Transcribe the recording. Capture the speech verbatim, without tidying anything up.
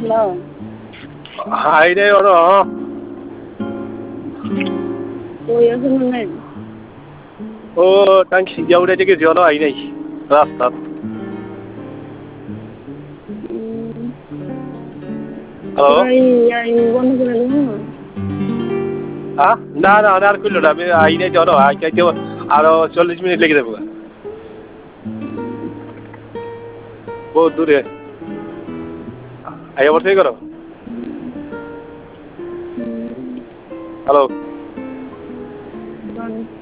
I নাই ওর ওই আছে নাই ও টাঙ্কি সিজা উঠে থেকে জল আই নাই রাস্তা হ্যালো বন্ধ করে দেবো হ্যাঁ না না আর করলো না আমি আই নাই জল আইতে আরো চল্লিশ মিনিট লেগে যাবো বহুত দূরে আই আবার থেকে করো হ্যালো